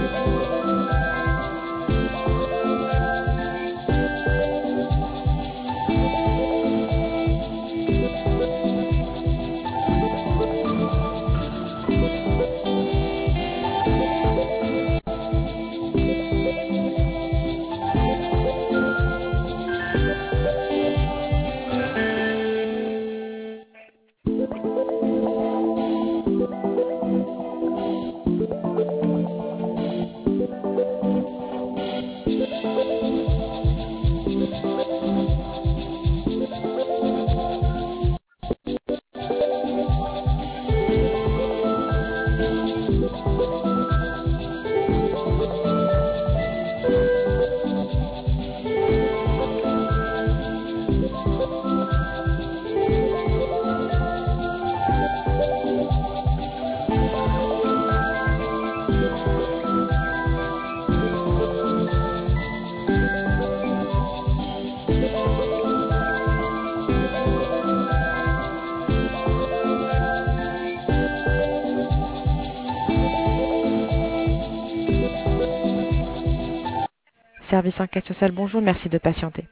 Service enquête sociale, bonjour, merci de patienter.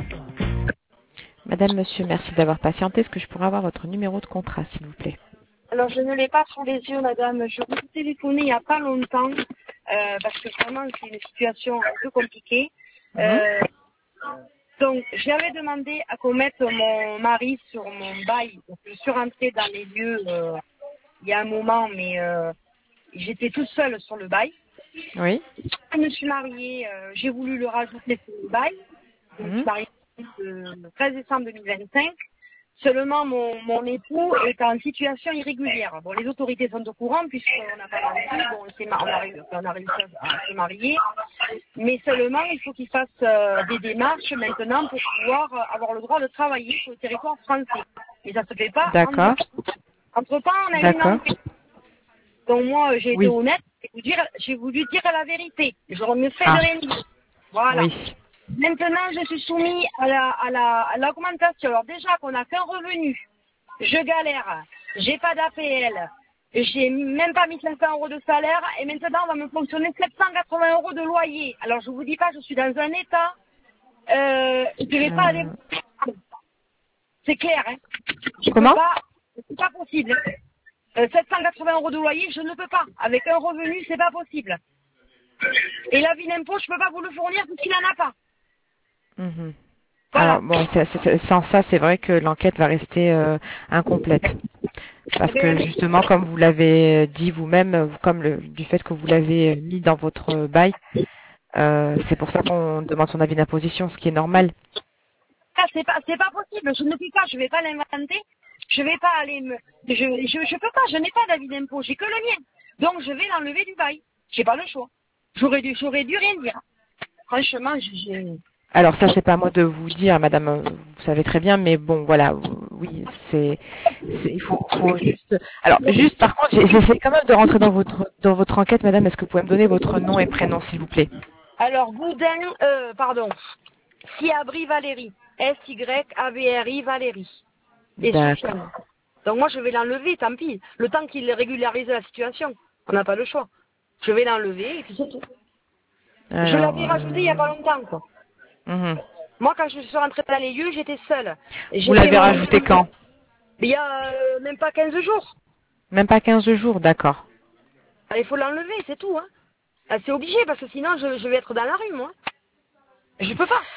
Madame, monsieur, merci d'avoir patienté. Est-ce que je pourrais avoir votre numéro de contrat, s'il vous plaît? Alors, je ne l'ai pas sous les yeux, madame. Je vous ai téléphoné il n'y a pas longtemps, parce que vraiment, c'est une situation un peu compliquée. Donc, j'avais demandé à qu'on mette mon mari sur mon bail. Donc, je suis rentrée dans les lieux il y a un moment, mais j'étais toute seule sur le bail. Oui. Je me suis mariée, j'ai voulu le rajouter sur le bail. Je me suis mariée le 13 décembre 2025. Seulement, mon époux est en situation irrégulière. Bon, les autorités sont au courant puisqu'on n'a pas menti. Bon, on a réussi à se marier. Mais seulement, il faut qu'il fasse des démarches maintenant pour pouvoir avoir le droit de travailler sur le territoire français. Et ça se fait pas. D'accord. Entre-temps, on a eu une enquête. Donc moi, j'ai été honnête. J'ai voulu dire la vérité. Je me fais de rien dire. Voilà. Oui. Maintenant, je suis soumise à l'augmentation. Alors déjà qu'on n'a qu'un revenu, je galère, j'ai pas d'APL, j'ai même pas mis 500 euros de salaire et maintenant on va me fonctionner 780 euros de loyer. Alors je vous dis pas, je suis dans un état, je vais pas aller. C'est clair, hein. Comment? C'est pas possible. 780 euros de loyer, je ne peux pas. Avec un revenu, c'est pas possible. Et l'avis d'impôt, je peux pas vous le fournir parce qu'il n'en a pas. Voilà. Alors bon, sans ça, c'est vrai que l'enquête va rester incomplète. Parce que justement, comme vous l'avez dit vous-même, comme du fait que vous l'avez mis dans votre bail, c'est pour ça qu'on demande son avis d'imposition, ce qui est normal. C'est pas possible, je ne puis pas, je vais pas l'inventer, je vais pas aller je peux pas, je n'ai pas d'avis d'impôt, j'ai que le mien. Donc je vais l'enlever du bail. J'ai pas le choix. J'aurais dû rien dire. Franchement, Alors ça, c'est pas à moi de vous dire, madame, vous savez très bien, mais bon, voilà, oui, il faut juste. Alors, juste, par contre, j'essaie quand même de rentrer dans votre enquête, madame. Est-ce que vous pouvez me donner votre nom et prénom, s'il vous plaît? Alors, Siabri Valérie. S-Y-A-B-R-I Valérie. D'accord. Donc moi, je vais l'enlever, tant pis. Le temps qu'il régularise la situation. On n'a pas le choix. Je vais l'enlever et puis c'est tout. Alors, je l'avais rajouté il n'y a pas longtemps, quoi. Moi, quand je suis rentrée dans les lieux, j'étais seule. Vous l'avez rajouté quand? Il y a même pas 15 jours. Même pas 15 jours, d'accord. Il faut l'enlever, c'est tout, hein. C'est obligé, parce que sinon, je vais être dans la rue, moi. Je peux pas.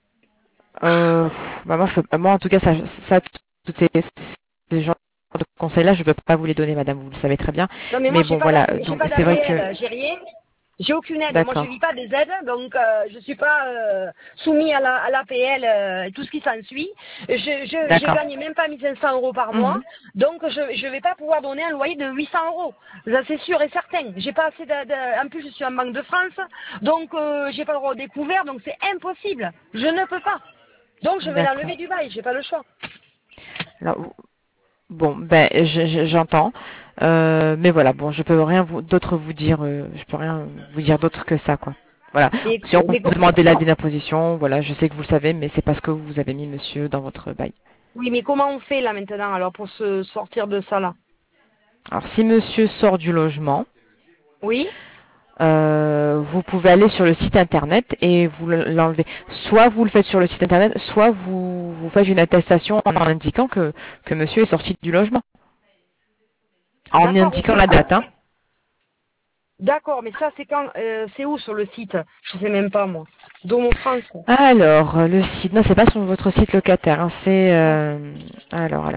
Moi, en tout cas, tous ces genres de conseils-là, je ne peux pas vous les donner, madame, vous le savez très bien. Non, mais moi, bon, voilà, donc c'est vrai que... J'ai rien. J'ai aucune aide. Moi, je vis pas des aides, donc je suis pas soumis à l'APL et tout ce qui s'ensuit. Je gagne même pas 1500 euros par mois, donc je vais pas pouvoir donner un loyer de 800 euros. Ça, c'est sûr et certain. J'ai pas assez en plus, je suis en Banque de France, donc j'ai pas le droit au découvert, donc c'est impossible. Je ne peux pas. Donc je vais l'enlever du bail. J'ai pas le choix. Alors, bon, ben, j'entends. Mais voilà, bon, je peux rien d'autre vous dire, je peux rien vous dire d'autre que ça, quoi. Voilà. Si on vous demandait l'avis d'imposition, voilà, je sais que vous le savez, mais c'est parce que vous avez mis monsieur dans votre bail. Oui, mais comment on fait là maintenant, alors, pour se sortir de ça là? Alors, si monsieur sort du logement, oui, vous pouvez aller sur le site internet et vous l'enlevez. Soit vous le faites sur le site internet, soit vous faites une attestation en indiquant que monsieur est sorti du logement. En indiquant la date, hein. D'accord, mais ça, c'est quand, c'est où sur le site? Je sais même pas, moi. Domo France. Alors, le site, non, c'est pas sur votre site locataire, hein, c'est, alors.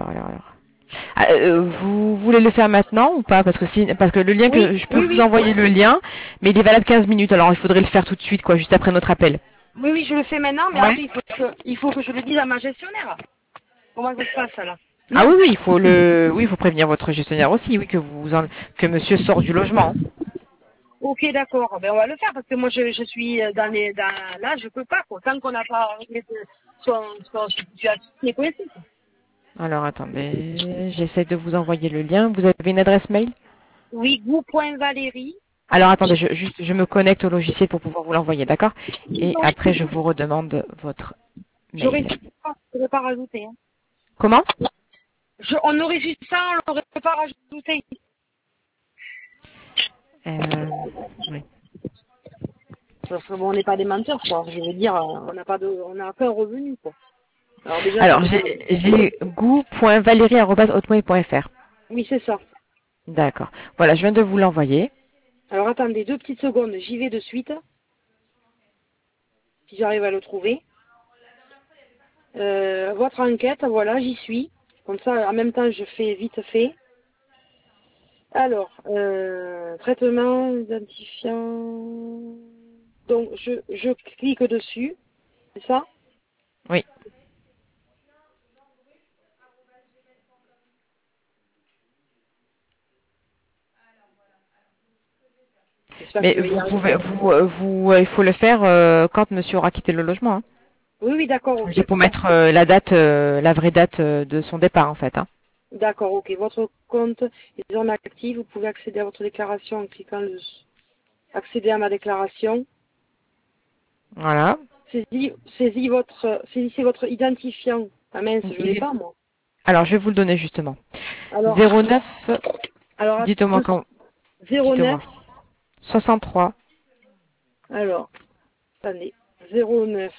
Vous voulez le faire maintenant ou pas? Parce que le lien que je peux vous envoyer le lien, mais il est valable 15 minutes, alors il faudrait le faire tout de suite, quoi, juste après notre appel. Oui, je le fais maintenant, mais après, il faut que je le dise à ma gestionnaire. Comment ça se passe, là? Ah oui, il faut prévenir votre gestionnaire aussi, oui, que monsieur sort du logement. Ok, d'accord. Ben, on va le faire parce que moi, je suis là, je peux pas, quoi. Tant qu'on n'a pas réglé son situation, c'est possible. Alors, attendez, j'essaie de vous envoyer le lien. Vous avez une adresse mail? Oui, gou.valérie. Alors, attendez, je me connecte au logiciel pour pouvoir vous l'envoyer, d'accord? Et après, je vous redemande votre mail. Je ne pas rajouter. Hein. Comment? On aurait juste ça, on n'aurait pas rajouté. Oui. Parce que bon, on n'est pas des menteurs, quoi. Je veux dire, on n'a qu'un revenu, quoi. Alors j'ai goût.valérie@hotmail.fr. Oui, c'est ça. D'accord. Voilà, je viens de vous l'envoyer. Alors attendez 2 petites secondes, j'y vais de suite. Si j'arrive à le trouver. Votre enquête, voilà, j'y suis. Comme ça, en même temps, je fais vite fait. Alors, traitement identifiant. Donc, je clique dessus, c'est ça? Oui. Mais il faut le faire quand monsieur aura quitté le logement. Hein. Oui, oui, d'accord, ok. C'est pour mettre la date, la vraie date de son départ, en fait. Hein. D'accord, ok. Votre compte est en actif. Vous pouvez accéder à votre déclaration en cliquant le accéder à ma déclaration. Voilà. Saisissez votre identifiant. Ah mince, je l'ai pas, moi. Alors, je vais vous le donner justement. Alors, 09, alors dites-moi quand. 09, 63, alors, attendez, 09,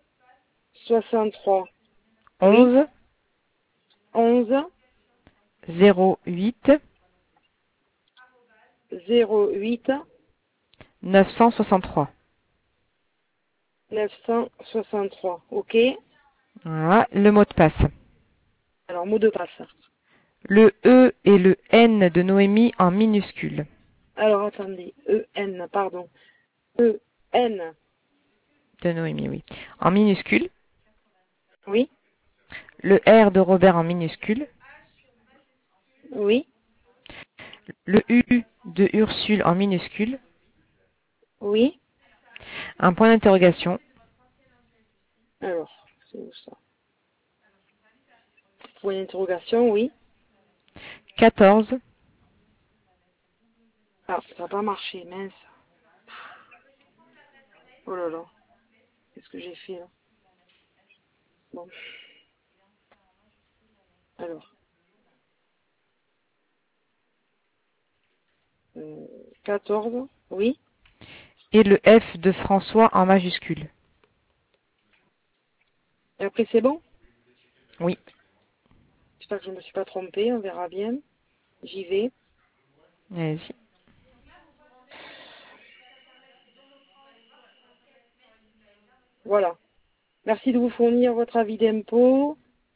63, oui, 11, 11, 08, 08, 963. 963, ok. Voilà, le mot de passe. Alors, mot de passe. Le E et le N de Noémie en minuscule. Alors, attendez, EN, pardon. EN, De Noémie, oui. En minuscule. oui, Le R de Robert en minuscule. oui, Le U de Ursule en minuscule. oui. Un point d'interrogation. Alors, c'est où ça? Point d'interrogation, oui. 14, Ah, ça n'a pas marché, mince. Oh là là, qu'est-ce que j'ai fait là? Bon, alors, 14, oui. et le F de François en majuscule. Et après, c'est bon? Oui. J'espère que je ne me suis pas trompée, on verra bien. J'y vais. Allez-y. Voilà. Merci de vous fournir votre avis d'impôt.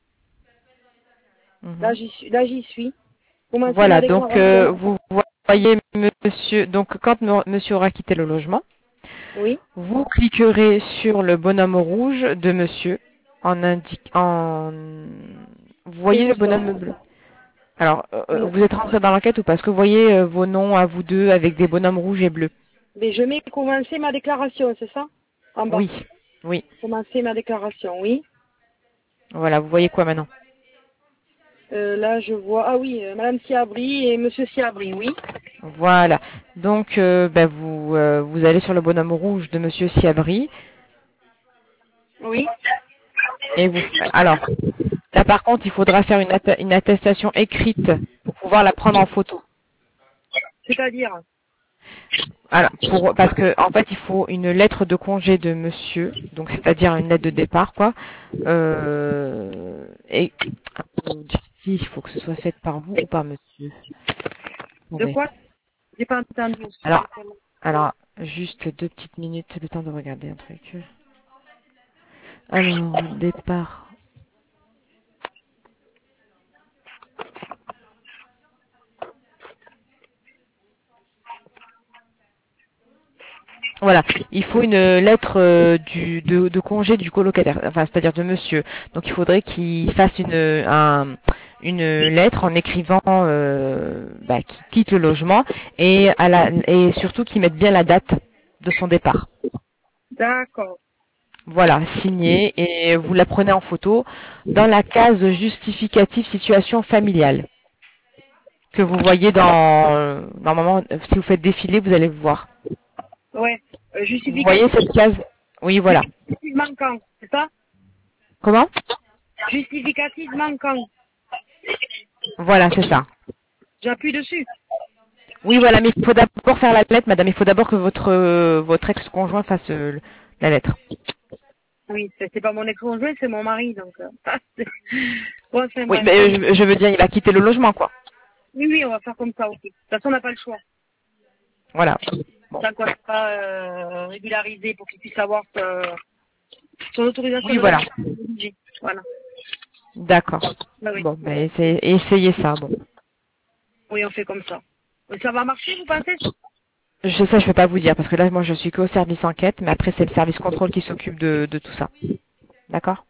Là, j'y suis. Là, j'y suis. Commencez ma Voilà, donc déclaration. vous voyez monsieur, donc quand monsieur aura quitté le logement, Oui. vous cliquerez sur le bonhomme rouge de monsieur vous C'est voyez où le ça? bonhomme bleu. Alors, Oui. vous êtes rentré dans l'enquête ou pas? Est-ce que vous voyez vos noms à vous deux avec des bonhommes rouges et bleus? Mais je mets commencer ma déclaration, c'est ça? En bas. Oui, oui. Commencer ma déclaration, oui. Voilà, vous voyez quoi maintenant? Là, je vois. Ah oui, Madame Siabri et Monsieur Siabri, oui. Voilà. Donc, vous allez sur le bonhomme rouge de monsieur Siabri Oui. et alors, là par contre, il faudra faire une attestation écrite pour pouvoir la prendre en photo. C'est-à-dire? Alors, parce que en fait, il faut une lettre de congé de monsieur, donc c'est-à-dire une lettre de départ, quoi. Et si, il faut que ce soit fait par vous ou par monsieur. De Attendez. quoi? J'ai pas entendu. Alors, juste 2 petites minutes, le temps de regarder un truc. Alors, départ. Voilà, il faut une lettre de congé du colocataire, enfin c'est-à-dire de monsieur. Donc il faudrait qu'il fasse une lettre en écrivant qu'il quitte le logement et surtout qu'il mette bien la date de son départ. D'accord. Voilà, signé et vous la prenez en photo dans la case justificative situation familiale que vous voyez normalement si vous faites défiler vous allez voir. Ouais. Vous voyez Justificatif. cette case? Oui, voilà. Justificatif manquant, c'est ça? Comment? Justificatif manquant. Voilà, c'est ça. J'appuie dessus. Oui, voilà, mais il faut d'abord faire la lettre, madame. Il faut d'abord que votre ex-conjoint fasse la lettre. Oui, c'est pas mon ex-conjoint, c'est mon mari, donc. Bon, c'est Oui, bref. mais je veux dire, il a quitté le logement, quoi. Oui, oui, on va faire comme ça aussi. De toute façon, on n'a pas le choix. Voilà. Bon. Ça ne pas régulariser pour qu'il puisse avoir son autorisation. Oui, voilà. Voilà. D'accord. Bah, oui. Bon, ben essayez ça. Bon. Oui, on fait comme ça. Et ça va marcher, vous pensez? Je peux pas vous dire parce que là, moi, je suis qu'au service enquête, mais après, c'est le service contrôle qui s'occupe de tout ça. D'accord?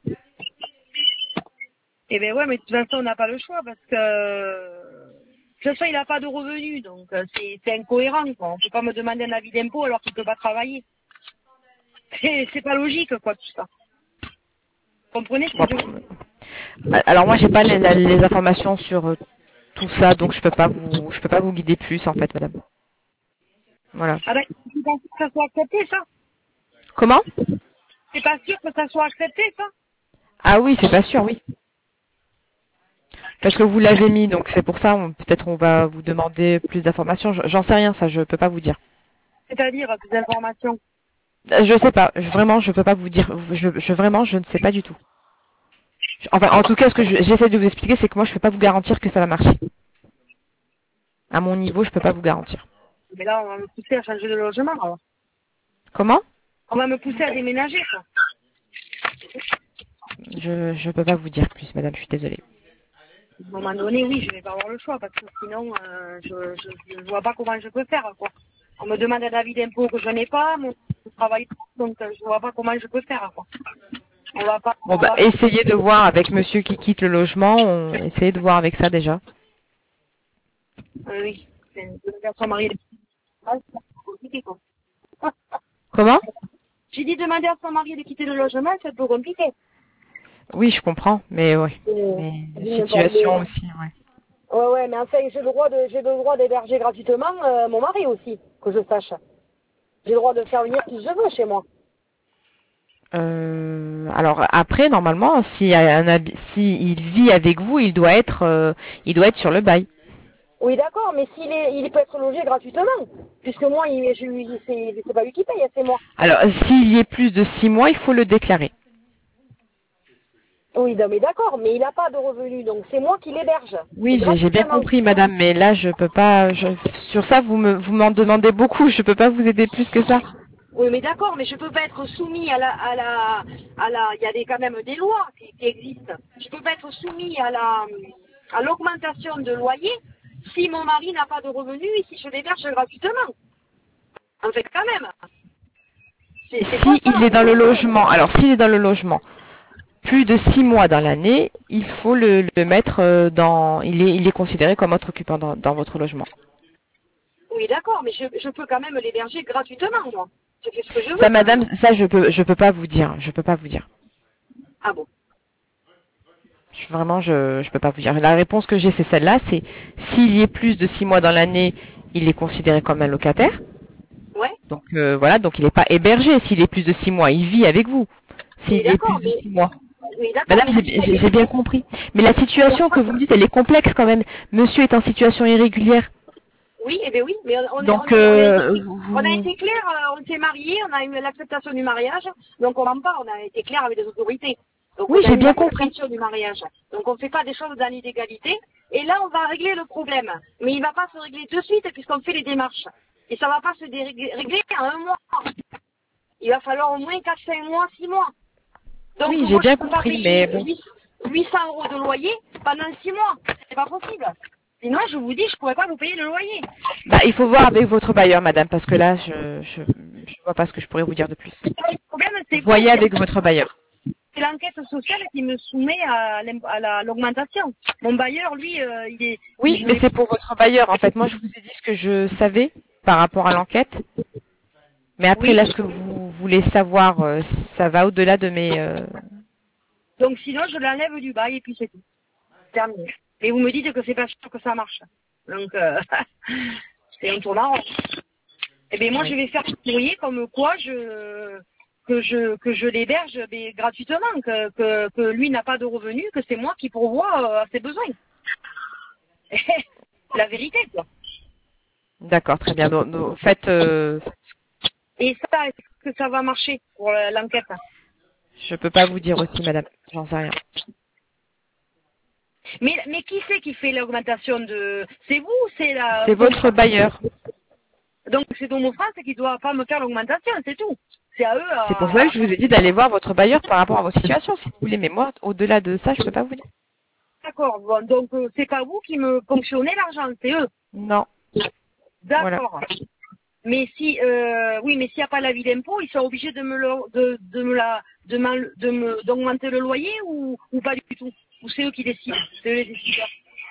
Eh ben ouais, mais de toute façon, on n'a pas le choix parce que de toute façon, il n'a pas de revenus, donc c'est incohérent, quoi. On ne peut pas me demander un avis d'impôt alors qu'il ne peut pas travailler. C'est pas logique, quoi, tout ça. Vous comprenez ce que je veux dire? Alors moi, j'ai pas les informations sur tout ça, donc je peux pas vous guider plus, en fait, madame. Voilà. Ah ben, c'est pas sûr que ça soit accepté, ça? Comment? C'est pas sûr que ça soit accepté, ça? Ah oui, c'est pas sûr, oui. Parce que vous l'avez mis, donc c'est pour ça, peut-être on va vous demander plus d'informations. J'en sais rien, ça, je peux pas vous dire. C'est-à-dire, des informations. Je sais pas, vraiment, je peux pas vous dire. Vraiment, je ne sais pas du tout. Enfin, en tout cas, ce que j'essaie de vous expliquer, c'est que moi, je peux pas vous garantir que ça va marcher. À mon niveau, je peux pas vous garantir. Mais là, on va me pousser à changer de logement, alors. Comment? On va me pousser à déménager, quoi. Je peux pas vous dire plus, madame, je suis désolée. À un moment donné, oui, je vais pas avoir le choix, parce que sinon, je vois pas comment je peux faire, quoi. On me demande un avis d'impôt que je n'ai pas, mon travail, donc je vois pas comment je peux faire, quoi. On va pas... Bon, bah, essayez de voir avec monsieur qui quitte le logement, essayez de voir avec ça déjà. Oui, c'est de son mari. C'est compliqué, quoi. Comment? J'ai dit demander à son mari de quitter le logement, c'est un peu compliqué. Oui, je comprends, mais ouais. Mais la situation aussi, ouais. Ouais, mais enfin, j'ai le droit d'héberger gratuitement mon mari aussi, que je sache. J'ai le droit de faire venir qui je veux chez moi. Alors après, normalement, si il vit avec vous, il doit être sur le bail. Oui, d'accord, mais il peut être logé gratuitement, puisque moi, c'est pas lui qui paye, c'est moi. Alors, s'il y est plus de 6 mois, il faut le déclarer. Oui, non, mais d'accord, mais il n'a pas de revenus, donc c'est moi qui l'héberge. Oui, j'ai bien compris, madame, mais là, je peux pas. Sur ça, vous m'en demandez beaucoup. Je peux pas vous aider plus que ça. Oui, mais d'accord, mais je peux pas être soumis il y a quand même des lois qui existent. Je peux pas être soumis à l'augmentation de loyer si mon mari n'a pas de revenus et si je l'héberge gratuitement. En fait, quand même. Il est dans le logement, alors s'il est dans le logement plus de 6 mois dans l'année, il faut le mettre il est considéré comme autre occupant dans votre logement. Oui, d'accord, mais je peux quand même l'héberger gratuitement, moi. Je fais ce que je veux. Ça, madame, ça, je peux pas vous dire. Je peux pas vous dire. Ah bon? Vraiment, je peux pas vous dire. La réponse que j'ai, c'est celle-là. C'est s'il y est plus de 6 mois dans l'année, il est considéré comme un locataire. Ouais. Donc voilà, donc il n'est pas hébergé. S'il est plus de 6 mois, il vit avec vous. S'il est plus de 6 mois. Oui, Madame, j'ai bien compris. Mais la situation que vous me dites, elle est complexe quand même. Monsieur est en situation irrégulière. Oui, eh bien oui, mais on a été clair, on s'est mariés, on a eu l'acceptation du mariage, donc on n'en pas, on a été clair avec les autorités. Donc oui, j'ai bien compris. L'acceptation du mariage. Donc on ne fait pas des choses dans l'illégalité. Et là, on va régler le problème. Mais il ne va pas se régler de suite puisqu'on fait les démarches. Et ça ne va pas se régler en un mois. Il va falloir au moins 4, 5 mois, 6 mois. Donc, oui, j'ai bien compris, mais bon. 800 € de loyer pendant 6 mois. C'est pas possible. Sinon, je vous dis, je pourrais pas vous payer le loyer. Bah, il faut voir avec votre bailleur, madame, parce que là, je vois pas ce que je pourrais vous dire de plus. Le problème, c'est voyez avec votre bailleur. C'est l'enquête sociale qui me soumet à l'augmentation. Mon bailleur, lui, il est... Oui, mais c'est pour votre bailleur, en fait. Moi, je vous ai dit ce que je savais par rapport à l'enquête. Mais après, là, ce que vous voulez savoir, ça va au-delà de mes... Donc, sinon, je l'enlève du bail et puis c'est tout. Terminé. Et vous me dites que c'est pas sûr que ça marche. Donc, c'est un tournant. Eh bien, moi, je vais faire un courrier comme quoi que je l'héberge gratuitement, que lui n'a pas de revenus, que c'est moi qui pourvois à ses besoins. La vérité, quoi. D'accord, très bien. Donc faites... Et ça, est-ce que ça va marcher pour l'enquête? Je peux pas vous dire aussi, madame. J'en sais rien. Mais qui c'est qui fait l'augmentation de... C'est vous ou c'est la... C'est votre bailleur. Donc c'est Domo France qui doit pas me faire l'augmentation, c'est tout. C'est à eux à... C'est pour ça que je vous ai dit d'aller voir votre bailleur par rapport à vos situations, si vous voulez. Mais moi, au-delà de ça, je peux pas vous dire. D'accord. Bon, donc c'est pas vous qui me ponctionnez l'argent, c'est eux. Non. D'accord. Voilà. Mais si, oui, mais s'il n'y a pas l'avis d'impôt, ils sont obligés d'augmenter le loyer ou pas du tout. Ou c'est eux qui décident. C'est eux les décideurs.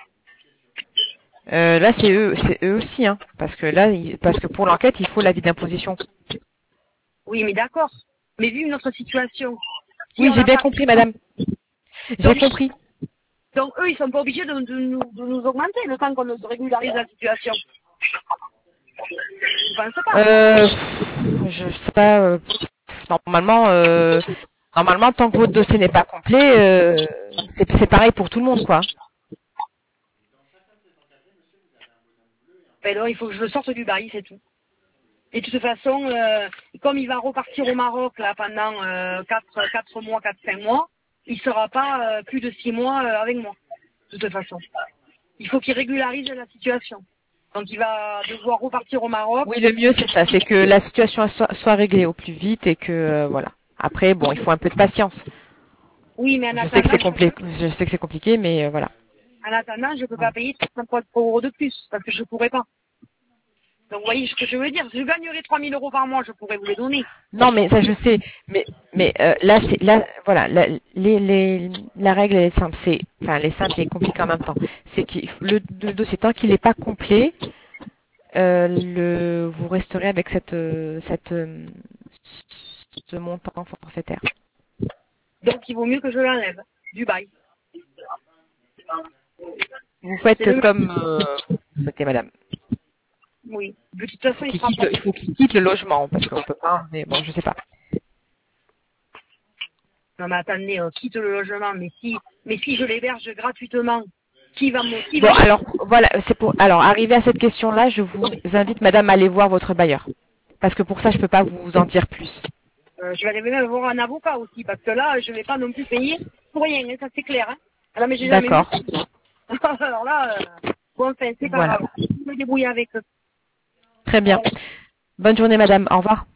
Là, c'est eux aussi, hein. Parce que pour l'enquête, il faut l'avis d'imposition. Oui, mais d'accord. Mais vu notre situation. Oui, j'ai bien compris, madame. J'ai compris. Donc eux, ils sont pas obligés de nous augmenter le temps qu'on nous régularise la situation. Je pense pas. Je sais pas. Normalement, tant que votre dossier n'est pas complet, c'est pareil pour tout le monde, quoi. Ben non, il faut que je le sorte du bail, c'est tout. Et de toute façon, comme il va repartir au Maroc là pendant 4 mois, 4-5 mois, il sera pas plus de 6 mois avec moi. De toute façon. Il faut qu'il régularise la situation. Donc il va devoir repartir au Maroc. Oui, le mieux c'est ça, c'est que la situation soit réglée au plus vite et que voilà. Après, bon, il faut un peu de patience. Oui, mais en attendant, je sais que c'est compliqué, mais voilà. En attendant, je peux pas payer 33 € de plus parce que je pourrais pas. Donc vous voyez ce que je veux dire. Si je gagnerais 3 000 € par mois, je pourrais vous les donner. Non, mais ça je sais. Mais voilà, la règle elle est simple. Elle est simple et compliquée en même temps. C'est que le dossier tant qu'il n'est pas complet, vous resterez avec ce montant forfaitaire. Donc il vaut mieux que je l'enlève du bail. Vous faites comme vous souhaitez, madame. Oui. De toute façon, il faut qu'il quitte le logement parce qu'on peut pas. Mais bon, je sais pas. Non mais attendez, quitte le logement. Mais si je l'héberge gratuitement, qui va me... Bon, alors voilà, alors arrivé à cette question-là, je vous invite, madame, à aller voir votre bailleur, parce que pour ça, je peux pas vous en dire plus. Je vais aller même voir un avocat aussi, parce que là, je vais pas non plus payer pour rien, hein, ça c'est clair. Hein. Alors, mais j'ai jamais vu. D'accord. Alors là, bon, enfin, c'est pas grave. Je me débrouille avec eux. Très bien. Bonne journée, madame. Au revoir.